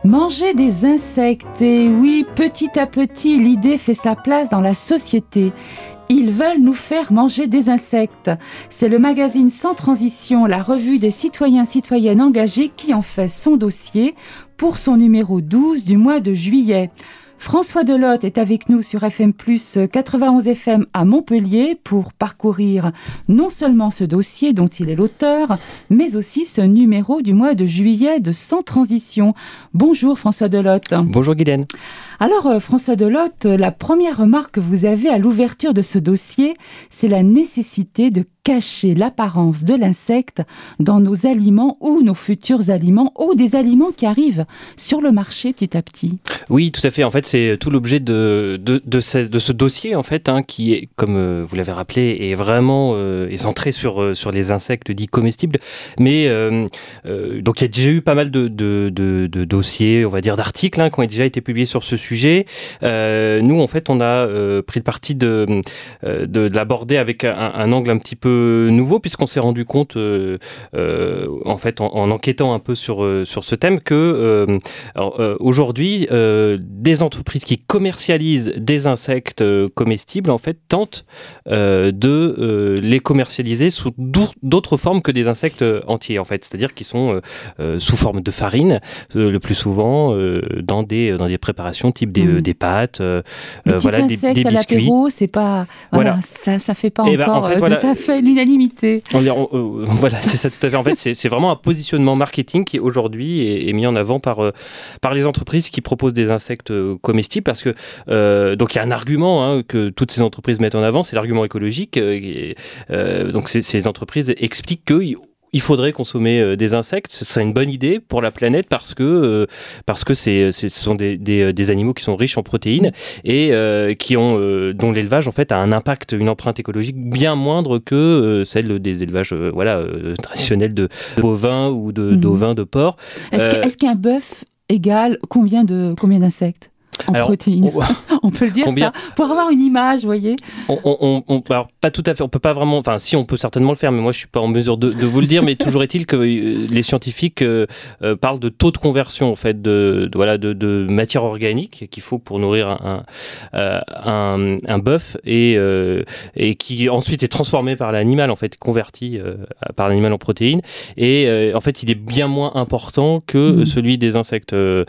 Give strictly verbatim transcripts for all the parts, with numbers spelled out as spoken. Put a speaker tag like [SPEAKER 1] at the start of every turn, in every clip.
[SPEAKER 1] Manger des insectes, et oui, petit à petit, l'idée fait sa place dans la société. Ils veulent nous faire manger des insectes. C'est le magazine Sans Transition, la revue des citoyens citoyennes engagés qui en fait son dossier pour son numéro douze du mois de juillet. François Delotte est avec nous sur F M plus quatre-vingt-onze F M à Montpellier pour parcourir non seulement ce dossier dont il est l'auteur, mais aussi ce numéro du mois de juillet de Sans Transition. Bonjour François Delotte.
[SPEAKER 2] Bonjour Guylaine.
[SPEAKER 1] Alors François Delotte, la première remarque que vous avez à l'ouverture de ce dossier, c'est la nécessité de cacher l'apparence de l'insecte dans nos aliments ou nos futurs aliments ou des aliments qui arrivent sur le marché petit à petit.
[SPEAKER 2] Oui, tout à fait. En fait, c'est tout l'objet de, de, de, ce, de ce dossier, en fait, hein, qui est, comme euh, vous l'avez rappelé, est vraiment euh, est centré sur, euh, sur les insectes dits comestibles. Mais euh, euh, donc, il y a déjà eu pas mal de, de, de, de dossiers, on va dire, d'articles hein, qui ont déjà été publiés sur ce sujet. Euh, nous, en fait, on a euh, pris le parti de, de, de l'aborder avec un, un angle un petit peu nouveau, puisqu'on s'est rendu compte, euh, euh, en fait, en, en enquêtant un peu sur, euh, sur ce thème, que euh, alors, euh, aujourd'hui, euh, des entreprises qui commercialisent des insectes euh, comestibles, en fait, tentent euh, de euh, les commercialiser sous d'autres formes que des insectes entiers, en fait, c'est-à-dire qu'ils sont euh, sous forme de farine, euh, le plus souvent euh, dans des dans des préparations type des, mmh. des pâtes, euh,
[SPEAKER 1] le petit
[SPEAKER 2] voilà, des, des biscuits. À
[SPEAKER 1] l'apéro, c'est pas, voilà, voilà. ça, ça fait pas et encore ben, en fait, euh, voilà, tout à fait l'unanimité.
[SPEAKER 2] On, on, euh, voilà, c'est ça tout à fait. En fait, c'est, c'est vraiment un positionnement marketing qui aujourd'hui est, est mis en avant par euh, par les entreprises qui proposent des insectes euh, comestibles, parce que euh, donc il y a un argument hein, que toutes ces entreprises mettent en avant, c'est l'argument écologique. Euh, et, euh, donc ces, ces entreprises expliquent que il faudrait consommer euh, des insectes, ce serait une bonne idée pour la planète parce que euh, parce que c'est, c'est ce sont des, des des animaux qui sont riches en protéines et euh, qui ont euh, dont l'élevage en fait a un impact, une empreinte écologique bien moindre que euh, celle des élevages euh, voilà euh, traditionnels de, de bovins ou de mmh. d'ovins, de porcs.
[SPEAKER 1] Est-ce, euh, que, est-ce qu'un bœuf égale combien de combien d'insectes en alors, protéines, on, on peut le dire combien, ça, pour avoir une image, vous voyez.
[SPEAKER 2] On, on, on, alors pas tout à fait, on peut pas vraiment, enfin si on peut certainement le faire, mais moi je suis pas en mesure de, de vous le dire, mais toujours est-il que les scientifiques euh, euh, parlent de taux de conversion en fait de, de voilà de, de matière organique qu'il faut pour nourrir un un, un, un bœuf et euh, et qui ensuite est transformé par l'animal en fait, converti euh, par l'animal en protéines et euh, en fait il est bien moins important que mmh. celui des insectes. Euh,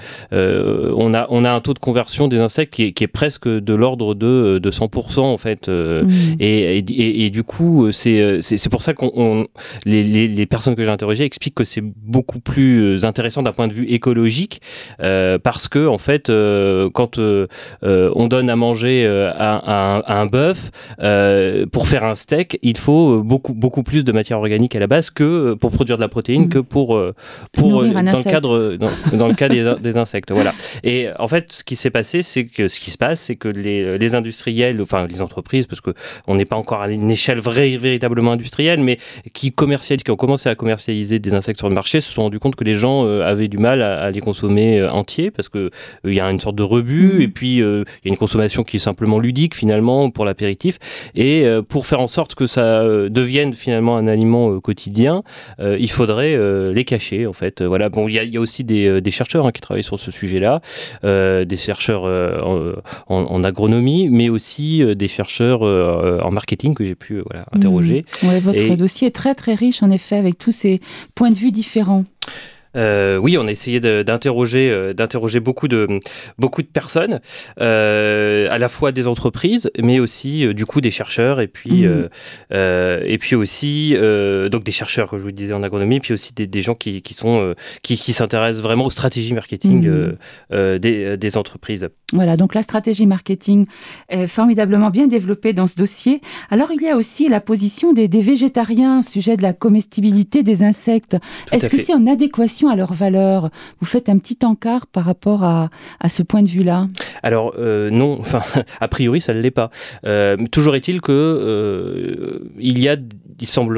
[SPEAKER 2] on a on a un taux de conversion conversion des insectes qui est, qui est presque de l'ordre de, de cent pour cent en fait euh, mmh. et, et, et du coup c'est, c'est, c'est pour ça que les, les, les personnes que j'ai interrogées expliquent que c'est beaucoup plus intéressant d'un point de vue écologique euh, parce que en fait euh, quand euh, on donne à manger à, à, à un bœuf euh, pour faire un steak il faut beaucoup, beaucoup plus de matière organique à la base que pour produire de la protéine mmh. que pour, pour dans, le cadre, dans, dans le cas des, des insectes voilà. Et en fait ce qui s'est passé, c'est que ce qui se passe, c'est que les, les industriels, enfin les entreprises, parce qu'on n'est pas encore à une échelle vraie, véritablement industrielle, mais qui commercialisent, qui ont commencé à commercialiser des insectes sur le marché, se sont rendus compte que les gens euh, avaient du mal à, à les consommer euh, entiers, parce qu'il euh, y a une sorte de rebut, mmh. et puis il euh, y a une consommation qui est simplement ludique finalement pour l'apéritif, et euh, pour faire en sorte que ça euh, devienne finalement un aliment euh, quotidien, euh, il faudrait euh, les cacher en fait. Voilà. Bon, il y, y a aussi des, euh, des chercheurs hein, qui travaillent sur ce sujet-là, euh, des chercheurs euh, en, en, en agronomie, mais aussi euh, des chercheurs euh, en marketing que j'ai pu euh, voilà, interroger.
[SPEAKER 1] Mmh. Ouais, votre Et... dossier est très très riche en effet, avec tous ces points de vue différents.
[SPEAKER 2] Euh, oui, on a essayé de, d'interroger, euh, d'interroger beaucoup de, beaucoup de personnes, euh, à la fois des entreprises, mais aussi euh, du coup des chercheurs, et puis, mmh. euh, euh, et puis aussi euh, donc des chercheurs, comme je vous disais en agronomie, puis aussi des, des gens qui, qui sont, euh, qui, qui s'intéressent vraiment aux stratégies marketing mmh. euh, euh, des, des entreprises.
[SPEAKER 1] Voilà, donc la stratégie marketing est formidablement bien développée dans ce dossier. Alors il y a aussi la position des, des végétariens au sujet de la comestibilité des insectes. Tout Est-ce que fait. c'est en adéquation à leurs valeurs? Vous faites un petit encart par rapport à, à ce point de vue-là?
[SPEAKER 2] Alors euh, non, enfin a priori ça ne l'est pas. Euh, toujours est-il que euh, il y a, il semblerait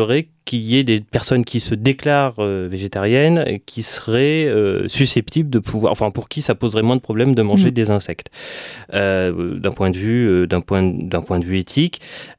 [SPEAKER 2] qu'il y ait des personnes qui se déclarent euh, végétariennes et qui seraient euh, susceptibles de pouvoir, enfin pour qui ça poserait moins de problèmes de manger mmh. des insectes. Euh, d'un point de vue, euh, d'un point, d'un point de vue éthique.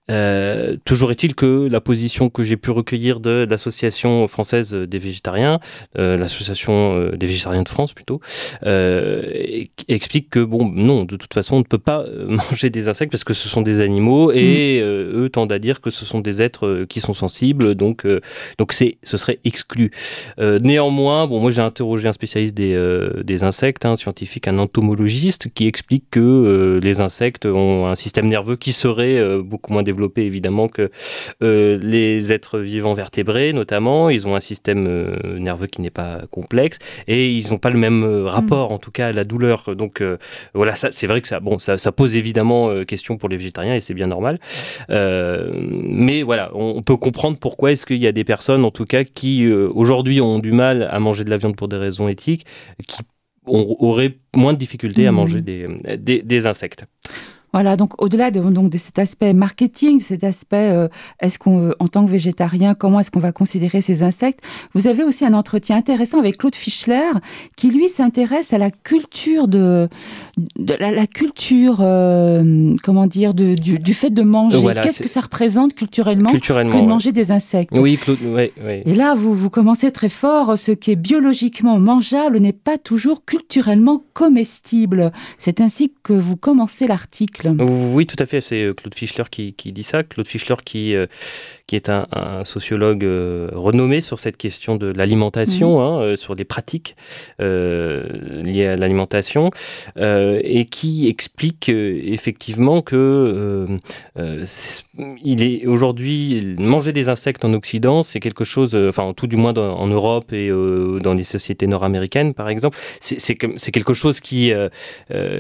[SPEAKER 2] Euh, toujours est-il que la position que j'ai pu recueillir de l'association française des végétariens, euh, l'association euh, des végétariens de France plutôt, euh, explique que bon, non, de toute façon, on ne peut pas manger des insectes parce que ce sont des animaux et mmh. euh, eux tendent à dire que ce sont des êtres qui sont sensibles, donc euh, donc c'est, ce serait exclu. Euh, néanmoins, bon, moi j'ai interrogé un spécialiste des euh, des insectes, un scientifique, un entomologiste, qui explique que euh, les insectes ont un système nerveux qui serait euh, beaucoup moins développé développé évidemment que euh, les êtres vivants vertébrés notamment. Ils ont un système euh, nerveux qui n'est pas complexe et ils n'ont pas le même euh, rapport mmh. en tout cas à la douleur. Donc euh, voilà, ça, c'est vrai que ça, bon, ça, ça pose évidemment euh, question pour les végétariens et c'est bien normal. Euh, mais voilà, on, on peut comprendre pourquoi est-ce qu'il y a des personnes en tout cas qui euh, aujourd'hui ont du mal à manger de la viande pour des raisons éthiques, qui on, auraient moins de difficultés mmh. à manger des, des, des insectes.
[SPEAKER 1] Voilà, donc au-delà de, donc, de cet aspect marketing, cet aspect, euh, est-ce qu'on, en tant que végétarien, comment est-ce qu'on va considérer ces insectes ? Vous avez aussi un entretien intéressant avec Claude Fischler, qui lui s'intéresse à la culture de, de la, la culture, euh, comment dire, de, du, du fait de manger. Voilà, Qu'est-ce c'est... que ça représente culturellement, culturellement que de ouais. manger des insectes ?
[SPEAKER 2] Oui, Claude, oui, oui.
[SPEAKER 1] Et là, vous, vous commencez très fort. Ce qui est biologiquement mangeable n'est pas toujours culturellement comestible. C'est ainsi que vous commencez l'article.
[SPEAKER 2] Oui, tout à fait. C'est Claude Fischler qui, qui dit ça. Claude Fischler qui, euh, qui est un, un sociologue euh, renommé sur cette question de l'alimentation, mmh. hein, euh, sur les pratiques euh, liées à l'alimentation, euh, et qui explique euh, effectivement que euh, euh, il est aujourd'hui manger des insectes en Occident, c'est quelque chose, euh, enfin tout du moins dans, en Europe et euh, dans les sociétés nord-américaines par exemple, c'est, c'est, c'est quelque chose qui euh, euh,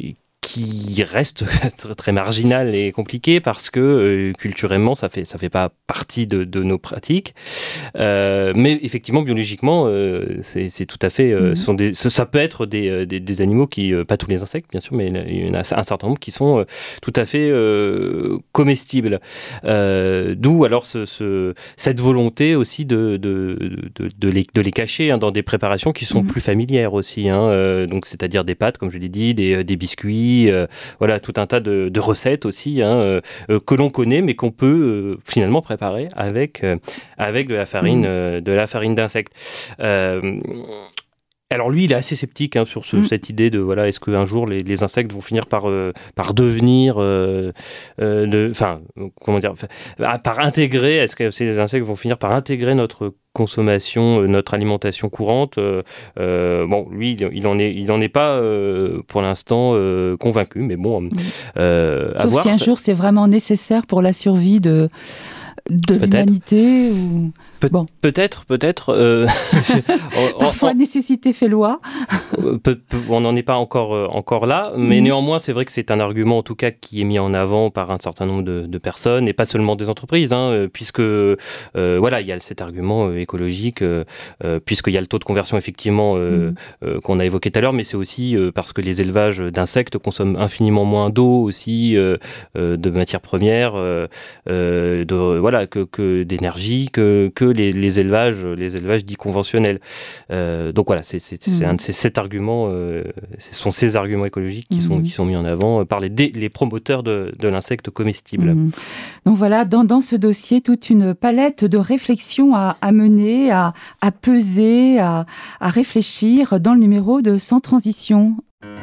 [SPEAKER 2] qui reste très, très marginal et compliqué parce que euh, culturellement ça fait ça fait pas partie de, de nos pratiques, euh, mais effectivement biologiquement euh, c'est, c'est tout à fait euh, mmh. sont des, ça peut être des, des, des animaux qui euh, pas tous les insectes bien sûr, mais il y en a un certain nombre qui sont euh, tout à fait euh, comestibles, euh, d'où alors ce, ce, cette volonté aussi de, de, de, de, les, de les cacher hein, dans des préparations qui sont mmh. plus familières aussi hein, euh, donc c'est-à-dire des pâtes comme je l'ai dit, des, des biscuits. Euh, voilà, tout un tas de, de recettes aussi hein, euh, euh, que l'on connaît mais qu'on peut euh, finalement préparer avec, euh, avec de la farine, mmh. euh, de la farine d'insectes. Euh, Alors lui, il est assez sceptique hein, sur ce, mmh. cette idée de voilà, est-ce qu'un jour les, les insectes vont finir par euh, par devenir, euh, euh, de, enfin comment dire, par intégrer, est-ce que ces insectes vont finir par intégrer notre consommation, euh, notre alimentation courante. Euh, euh, bon, lui, il, il en est, il en est pas euh, pour l'instant euh, convaincu, mais bon, mmh. euh,
[SPEAKER 1] Sauf
[SPEAKER 2] à voir.
[SPEAKER 1] si un ça... jour c'est vraiment nécessaire pour la survie de de peut-être. l'humanité ou...
[SPEAKER 2] Pe- bon. Peut-être, peut-être. Euh...
[SPEAKER 1] Parfois, en... nécessité fait loi.
[SPEAKER 2] Pe- pe- on n'en est pas encore, euh, encore là, mais mmh. néanmoins, c'est vrai que c'est un argument, en tout cas, qui est mis en avant par un certain nombre de, de personnes, et pas seulement des entreprises, hein, puisque, euh, voilà, il y a cet argument euh, écologique, euh, euh, puisqu'il y a le taux de conversion, effectivement, euh, mmh. euh, qu'on a évoqué tout à l'heure, mais c'est aussi euh, parce que les élevages d'insectes consomment infiniment moins d'eau, aussi, euh, euh, de matières premières, euh, euh, de, voilà, que, que d'énergie, que, que les, les élevages, les élevages dits conventionnels. Euh, donc voilà, c'est, c'est, c'est, mmh. un, c'est cet argument, euh, ce sont ces arguments écologiques qui, mmh. sont, qui sont mis en avant par les, les promoteurs de, de l'insecte comestible.
[SPEAKER 1] Mmh. Donc voilà, dans, dans ce dossier, toute une palette de réflexions à, à mener, à, à peser, à, à réfléchir dans le numéro de Sans Transition.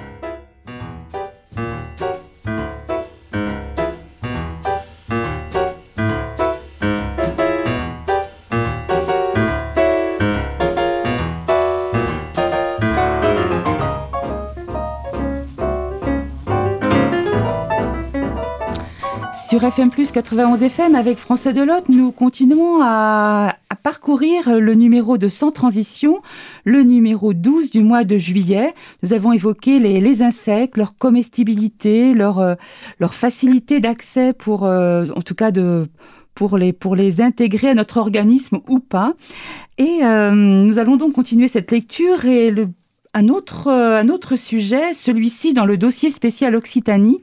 [SPEAKER 1] Sur F M plus quatre-vingt-onze F M, avec François Delotte, nous continuons à, à parcourir le numéro de Sans Transition, le numéro douze du mois de juillet. Nous avons évoqué les, les insectes, leur comestibilité, leur, euh, leur facilité d'accès pour, euh, en tout cas, de, pour, les, pour les intégrer à notre organisme ou pas. Et euh, nous allons donc continuer cette lecture et le, un, autre, un autre sujet, celui-ci dans le dossier spécial Occitanie.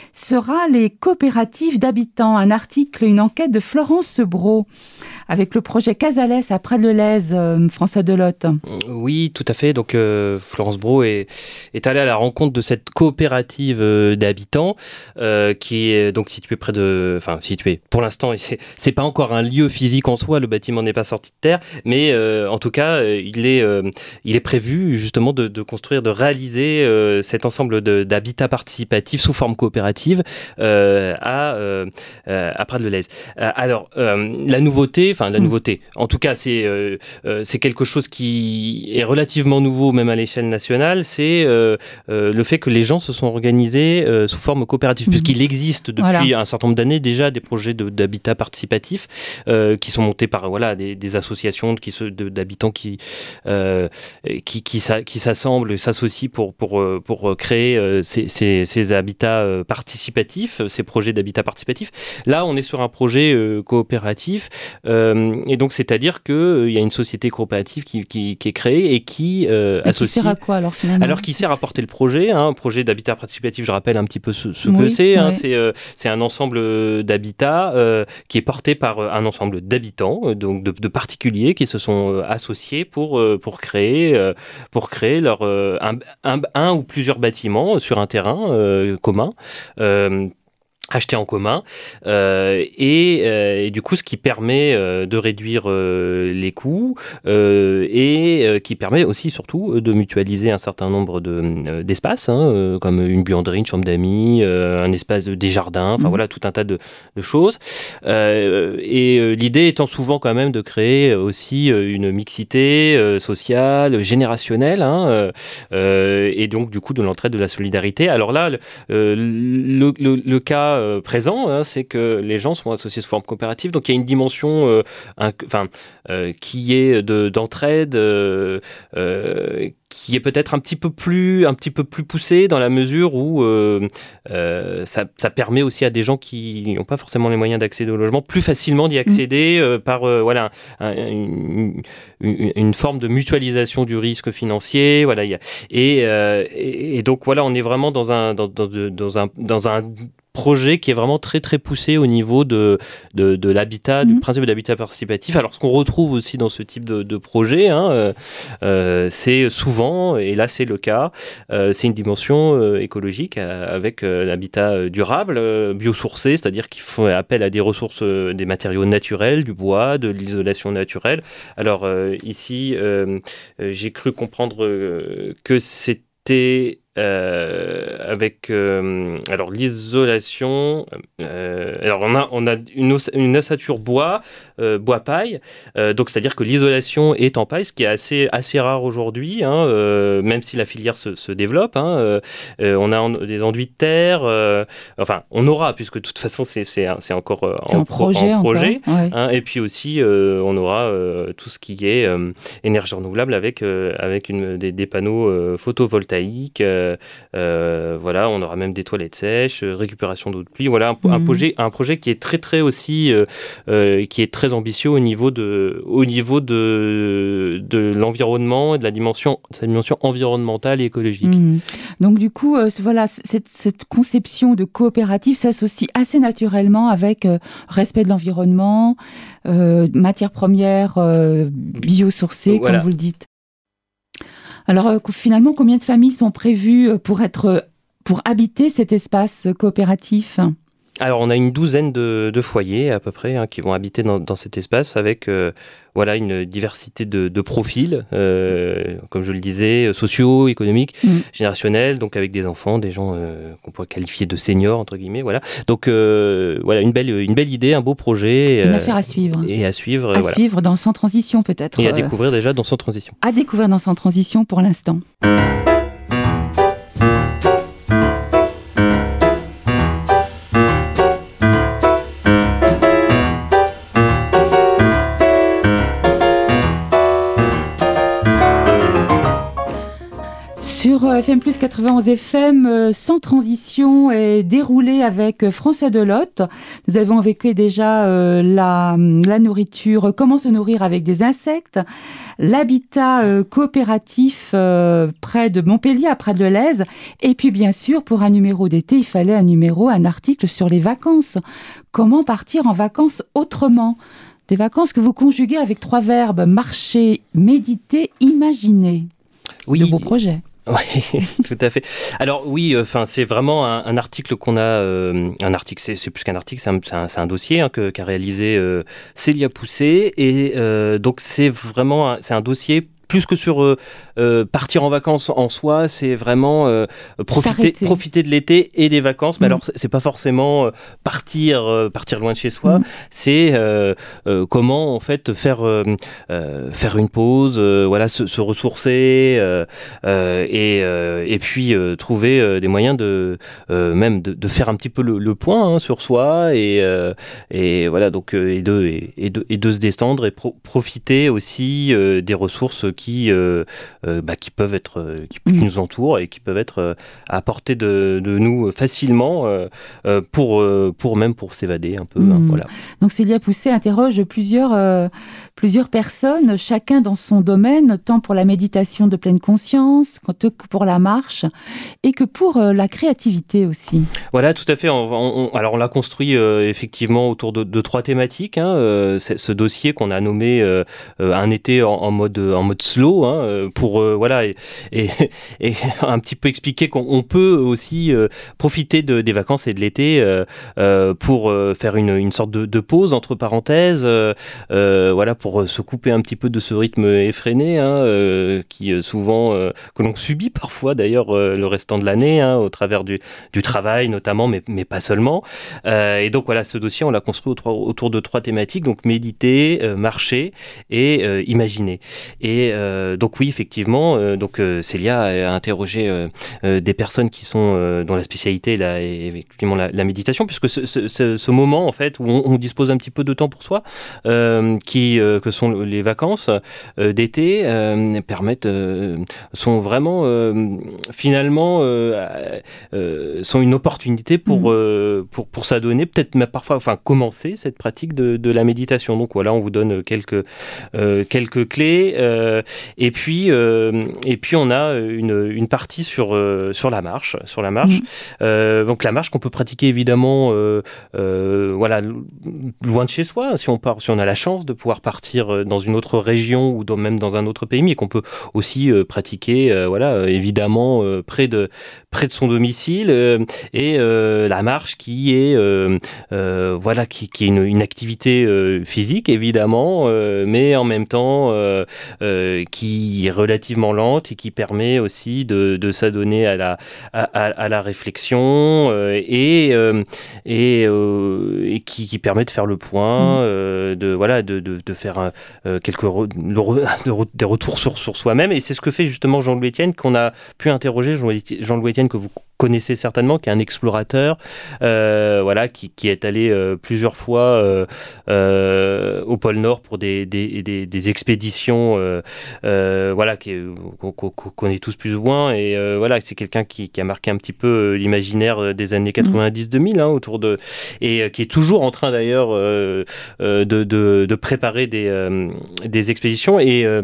[SPEAKER 1] sera les coopératives d'habitants. Un article, une enquête de Florence Brault avec le projet Casales à Prades-le-Lez, euh, François Delotte.
[SPEAKER 2] Oui, tout à fait. Donc euh, Florence Brault est, est allée à la rencontre de cette coopérative euh, d'habitants euh, qui est donc située près de, enfin située. Pour l'instant, c'est, c'est pas encore un lieu physique en soi. Le bâtiment n'est pas sorti de terre, mais euh, en tout cas, euh, il est, euh, il est prévu justement de, de construire, de réaliser euh, cet ensemble de, d'habitats participatifs sous forme coopérative euh, à euh, à Prades-le-Lez. Euh, alors euh, la nouveauté. Enfin, la nouveauté. En tout cas, c'est, euh, euh, c'est quelque chose qui est relativement nouveau, même à l'échelle nationale. C'est euh, euh, le fait que les gens se sont organisés euh, sous forme coopérative, mmh. puisqu'il existe depuis voilà. un certain nombre d'années déjà des projets de, d'habitat participatif euh, qui sont montés par voilà, des, des associations qui se, de, d'habitants qui, euh, qui, qui, qui, qui s'assemblent, s'associent pour, pour, pour créer euh, ces, ces, ces habitats euh, participatifs, ces projets d'habitat participatif. Là, on est sur un projet euh, coopératif. Euh, Et donc, c'est-à-dire qu'il euh, y a une société coopérative qui, qui, qui est créée et qui euh,
[SPEAKER 1] et
[SPEAKER 2] associe...
[SPEAKER 1] qui sert à quoi, alors, finalement ?
[SPEAKER 2] Alors, qui sert à porter le projet, hein, un projet d'habitat participatif, je rappelle un petit peu ce, ce
[SPEAKER 1] oui,
[SPEAKER 2] que c'est. Hein,
[SPEAKER 1] oui.
[SPEAKER 2] c'est, euh, c'est un ensemble d'habitats euh, qui est porté par un ensemble d'habitants, euh, donc de, de particuliers qui se sont euh, associés pour, euh, pour créer, euh, pour créer leur, euh, un, un, un ou plusieurs bâtiments sur un terrain euh, commun. Euh, acheté en commun euh, et, euh, et du coup ce qui permet euh, de réduire euh, les coûts euh, et euh, qui permet aussi surtout de mutualiser un certain nombre de, euh, d'espaces hein, euh, comme une buanderie, une chambre d'amis, euh, un espace des jardins, enfin mmh. voilà tout un tas de, de choses euh, et euh, l'idée étant souvent quand même de créer aussi une mixité euh, sociale, générationnelle hein, euh, et donc du coup de l'entraide, de la solidarité. Alors là le, le, le, le cas Euh, présent, hein, c'est que les gens sont associés sous forme coopérative, donc il y a une dimension euh, un, enfin, euh, qui est de, d'entraide, euh, euh, qui est peut-être un petit peu plus, un petit peu plus poussée dans la mesure où euh, euh, ça, ça permet aussi à des gens qui n'ont pas forcément les moyens d'accéder au logement plus facilement d'y accéder mmh. euh, par euh, voilà, un, une, une, une forme de mutualisation du risque financier. Voilà, y a, et, euh, et, et donc voilà, on est vraiment dans un, dans, dans, dans un, dans un projet qui est vraiment très très poussé au niveau de, de, de l'habitat, mmh. du principe d'habitat participatif. Alors ce qu'on retrouve aussi dans ce type de, de projet, hein, euh, euh, c'est souvent, et là c'est le cas, euh, c'est une dimension euh, écologique euh, avec euh, l'habitat durable, euh, biosourcé, c'est-à-dire qu'il faut appel à des ressources, euh, des matériaux naturels, du bois, de l'isolation naturelle. Alors euh, ici, euh, j'ai cru comprendre euh, que c'était Euh, avec euh, alors l'isolation euh, alors on a, on a une, os, une ossature bois euh, bois paille euh, donc c'est à dire que l'isolation est en paille, ce qui est assez, assez rare aujourd'hui hein, euh, même si la filière se, se développe hein, euh, euh, on a en, des enduits de terre euh, enfin on aura puisque de toute façon c'est, c'est, c'est encore euh,
[SPEAKER 1] c'est en, en projet,
[SPEAKER 2] en projet
[SPEAKER 1] ouais.
[SPEAKER 2] hein, et puis aussi euh, on aura euh, tout ce qui est euh, énergie renouvelable avec, euh, avec une, des, des panneaux euh, photovoltaïques euh, Euh, voilà, on aura même des toilettes sèches, euh, récupération d'eau de pluie. Voilà, un, mmh. un, projet, un projet qui est très très aussi, euh, euh, qui est très ambitieux au niveau de, au niveau de, de l'environnement et de la dimension, sa dimension environnementale et écologique.
[SPEAKER 1] Mmh. Donc du coup, euh, voilà, cette, cette conception de coopérative s'associe assez naturellement avec euh, respect de l'environnement, euh, matières premières euh, biosourcées, voilà. Comme vous le dites. Alors euh, finalement, combien de familles sont prévues pour, être, pour habiter cet espace coopératif ?
[SPEAKER 2] Alors on a une douzaine de, de foyers à peu près hein, qui vont habiter dans, dans cet espace avec euh, voilà, une diversité de, de profils, euh, comme je le disais, sociaux, économiques, mmh. générationnels, donc avec des enfants, des gens euh, qu'on pourrait qualifier de seniors, entre guillemets. Voilà. Donc euh, voilà, une belle, une belle idée, un beau projet.
[SPEAKER 1] Une euh, affaire à suivre.
[SPEAKER 2] Et à suivre.
[SPEAKER 1] À
[SPEAKER 2] voilà.
[SPEAKER 1] suivre dans Sans Transition peut-être.
[SPEAKER 2] Et à découvrir déjà dans Sans Transition.
[SPEAKER 1] À découvrir dans Sans Transition pour l'instant. Sur F M plus quatre-vingt-onze F M, euh, Sans transition est déroulé avec François Delotte. Nous avons vécu déjà euh, la, la nourriture, comment se nourrir avec des insectes, l'habitat euh, coopératif euh, près de Montpellier, à Prades-le-Lez. Et puis bien sûr, pour un numéro d'été, il fallait un numéro, un article sur les vacances. Comment partir en vacances autrement ? Des vacances que vous conjuguez avec trois verbes, marcher, méditer, imaginer.
[SPEAKER 2] Oui.
[SPEAKER 1] De beaux projets.
[SPEAKER 2] Oui, tout à fait. Alors oui, enfin euh, c'est vraiment un, un article qu'on a, euh, un article, c'est, c'est plus qu'un article, c'est un, c'est un, c'est un dossier hein, que, qu'a réalisé euh, Célia Poussé, et euh, donc c'est vraiment, un, c'est un dossier. Plus que sur euh, euh, partir en vacances en soi, c'est vraiment euh, profiter, profiter de l'été et des vacances. Mais mmh. alors, c'est, c'est pas forcément euh, partir, euh, partir loin de chez soi. Mmh. C'est euh, euh, comment en fait faire euh, euh, faire une pause, euh, voilà, se, se ressourcer euh, euh, et euh, et puis euh, trouver euh, des moyens de euh, même de, de faire un petit peu le, le point hein, sur soi et euh, et voilà donc euh, et de et, et de et de se détendre et pro- profiter aussi euh, des ressources qui, euh, euh, bah, qui peuvent être, euh, qui, qui nous entourent et qui peuvent être euh, à portée de, de nous facilement euh, euh, pour, euh, pour même pour s'évader un peu. Mmh. Hein, voilà.
[SPEAKER 1] Donc Célia Poussé interroge plusieurs, euh, plusieurs personnes, chacun dans son domaine, tant pour la méditation de pleine conscience que pour la marche et que pour euh, la créativité aussi.
[SPEAKER 2] Voilà, tout à fait. On, on, alors on l'a construit euh, effectivement autour de, de trois thématiques. Hein, euh, ce dossier qu'on a nommé euh, un été en, en mode en mode slow hein, pour euh, voilà et, et, et un petit peu expliquer qu'on peut aussi euh, profiter de, des vacances et de l'été euh, euh, pour euh, faire une, une sorte de, de pause entre parenthèses euh, euh, voilà pour se couper un petit peu de ce rythme effréné hein, euh, qui euh, souvent euh, que l'on subit parfois d'ailleurs euh, le restant de l'année hein, au travers du, du travail notamment mais, mais pas seulement euh, et donc voilà ce dossier on l'a construit autour, autour de trois thématiques donc méditer, euh, marcher et euh, imaginer et euh, donc oui, effectivement, euh, donc euh, Célia a interrogé euh, euh, des personnes qui sont euh, dont la spécialité là est effectivement la, la méditation, puisque ce, ce, ce, ce moment en fait où on, on dispose un petit peu de temps pour soi, euh, qui euh, que sont les vacances euh, d'été, euh, permettent, euh, sont vraiment euh, finalement euh, euh, sont une opportunité pour mmh. euh, pour pour s'adonner, peut-être même parfois, enfin commencer cette pratique de, de la méditation. Donc voilà, on vous donne quelques euh, quelques clés. Euh, et puis euh, et puis on a une, une partie sur euh, sur la marche sur la marche mmh. euh, donc la marche qu'on peut pratiquer évidemment euh, euh, voilà loin de chez soi si on part si on a la chance de pouvoir partir dans une autre région ou dans, même dans un autre pays mais qu'on peut aussi euh, pratiquer euh, voilà évidemment euh, près de près de son domicile euh, et euh, la marche qui est euh, euh, voilà qui, qui est une, une activité euh, physique évidemment euh, mais en même temps euh, Euh, qui est relativement lente et qui permet aussi de, de s'adonner à la, à, à la réflexion euh, et, euh, et, euh, et qui, qui permet de faire le point, euh, de, voilà, de, de, de faire euh, quelques re, de re, de re, des retours sur, sur soi-même. Et c'est ce que fait justement Jean-Louis Etienne, qu'on a pu interroger, Jean-Louis Etienne que vous connaissez certainement, qui est un explorateur, euh, voilà, qui, qui est allé euh, plusieurs fois euh, euh, au pôle Nord pour des, des, des, des expéditions, euh, euh, voilà, qui, qu'on, qu'on connaît tous plus ou moins, et euh, voilà, c'est quelqu'un qui, qui a marqué un petit peu l'imaginaire des années quatre-vingt-dix deux mille, hein, autour de, et euh, qui est toujours en train d'ailleurs euh, euh, de, de, de préparer des, euh, des expéditions et euh,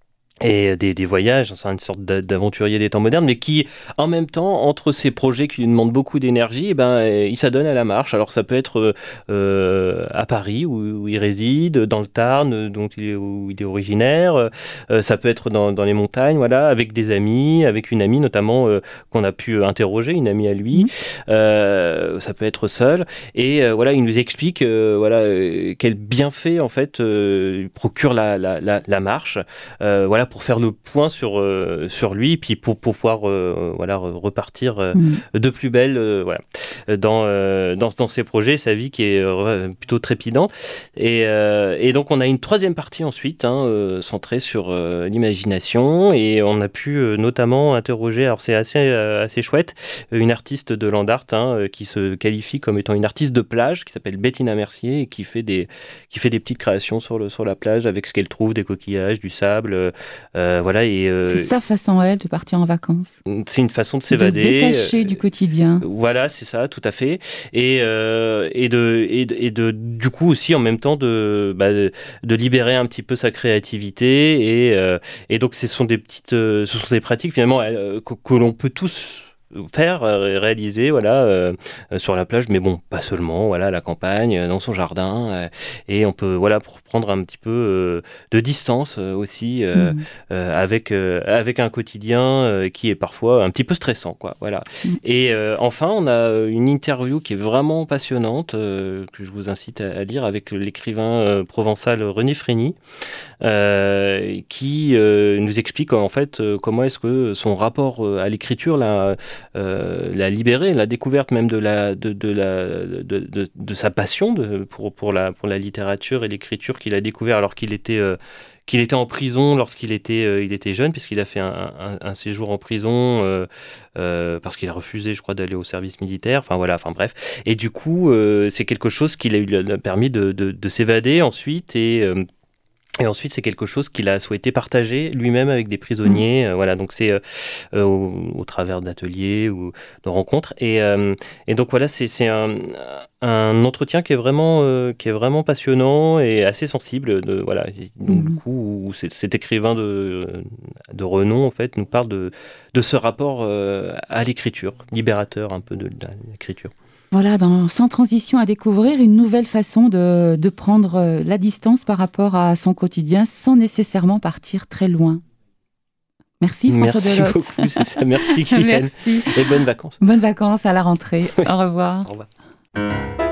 [SPEAKER 2] et des, des voyages, c'est une sorte d'aventurier des temps modernes, mais qui, en même temps, entre ces projets qui lui demandent beaucoup d'énergie, eh ben, il s'adonne à la marche. Alors ça peut être euh, à Paris, où, où il réside, dans le Tarn, dont il est, où il est originaire, euh, ça peut être dans, dans les montagnes, voilà, avec des amis, avec une amie notamment euh, qu'on a pu interroger, une amie à lui, mmh. euh, ça peut être seul, et euh, voilà, il nous explique euh, voilà, euh, quel bienfait, en fait, euh, procure la, la, la, la marche, euh, voilà, pour faire le point sur, euh, sur lui, puis pour, pour pouvoir euh, voilà, repartir euh, mmh. de plus belle euh, voilà, dans, euh, dans, dans ses projets, sa vie qui est euh, plutôt trépidante. Et, euh, et donc on a une troisième partie ensuite, hein, euh, centrée sur euh, l'imagination, et on a pu euh, notamment interroger, alors c'est assez, euh, assez chouette, une artiste de land art hein, qui se qualifie comme étant une artiste de plage, qui s'appelle Bettina Mercier, et qui fait des, qui fait des petites créations sur, le, sur la plage avec ce qu'elle trouve, des coquillages, du sable, euh, voilà. Et euh,
[SPEAKER 1] c'est sa façon, elle, de partir en vacances.
[SPEAKER 2] C'est une façon de s'évader,
[SPEAKER 1] de se détacher euh, du quotidien.
[SPEAKER 2] Voilà, c'est ça, tout à fait. Et euh, et de et de, et de du coup aussi en même temps de bah, de, de libérer un petit peu sa créativité et euh, et donc ce sont des petites, euh, ce sont des pratiques finalement euh, que, que l'on peut tous faire, réaliser, voilà, euh, sur la plage, mais bon, pas seulement, voilà, à la campagne, dans son jardin, euh, et on peut, voilà, prendre un petit peu euh, de distance euh, aussi euh, mmh. euh, avec euh, avec un quotidien euh, qui est parfois un petit peu stressant, quoi, voilà. Mmh. Et euh, enfin, on a une interview qui est vraiment passionnante euh, que je vous incite à, à lire avec l'écrivain euh, provençal René Frény, euh, qui euh, nous explique en fait euh, comment est-ce que son rapport euh, à l'écriture l'a Euh, l'a libéré, la découverte même de, la, de, de, la, de, de, de sa passion de, pour, pour, la, pour la littérature et l'écriture qu'il a découvert alors qu'il était, euh, qu'il était en prison lorsqu'il était, euh, il était jeune, puisqu'il a fait un, un, un séjour en prison euh, euh, parce qu'il a refusé, je crois, d'aller au service militaire. Enfin voilà, enfin bref. Et du coup, euh, c'est quelque chose qui lui a permis de, de, de s'évader ensuite et... Euh, Et ensuite, c'est quelque chose qu'il a souhaité partager lui-même avec des prisonniers. Mmh. Euh, voilà, donc c'est euh, euh, au, au travers d'ateliers ou de rencontres. Et, euh, et donc voilà, c'est, c'est un, un entretien qui est vraiment, euh, qui est vraiment passionnant et assez sensible. De, voilà, donc, mmh. du coup, où c'est, cet écrivain de, de renom en fait nous parle de, de ce rapport euh, à l'écriture, libérateur un peu de, de l'écriture.
[SPEAKER 1] Voilà, dans Sans transition, à découvrir une nouvelle façon de, de prendre la distance par rapport à son quotidien sans nécessairement partir très loin. Merci François
[SPEAKER 2] Merci
[SPEAKER 1] Delotte.
[SPEAKER 2] beaucoup, c'est ça. Merci Guylaine.
[SPEAKER 1] Merci.
[SPEAKER 2] Et bonnes vacances.
[SPEAKER 1] Bonnes vacances à la rentrée. Oui. Au revoir.
[SPEAKER 2] Au revoir.